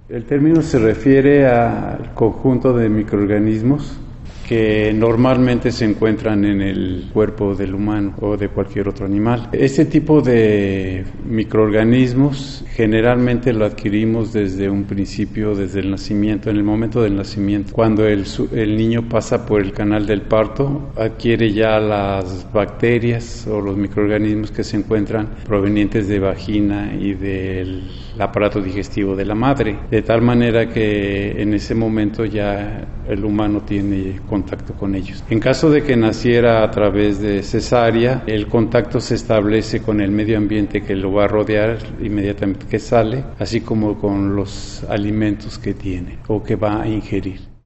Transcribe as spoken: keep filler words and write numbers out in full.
El término se refiere al conjunto de microorganismos que normalmente se encuentran en el cuerpo del humano o de cualquier otro animal. Este tipo de microorganismos generalmente lo adquirimos desde un principio, desde el nacimiento, en el momento del nacimiento. Cuando el, el niño pasa por el canal del parto, adquiere ya las bacterias o los microorganismos que se encuentran provenientes de vagina y del aparato digestivo de la madre, de tal manera que en ese momento ya el humano tiene contacto con ellos. En caso de que naciera a través de cesárea, el contacto se establece con el medio ambiente que lo va a rodear inmediatamente que sale, así como con los alimentos que tiene o que va a ingerir.